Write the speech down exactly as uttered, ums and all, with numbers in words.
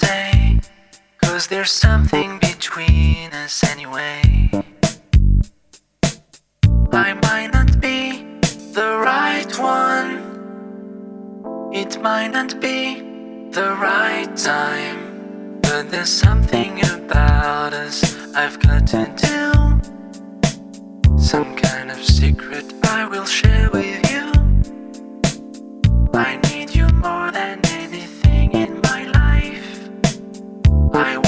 say, 'cause there's something between us anyway. I might not be the right one, it might not be the right time, but there's something about us I've got to do. Some kind of secret I will share with you. I need you more than anything in my life. I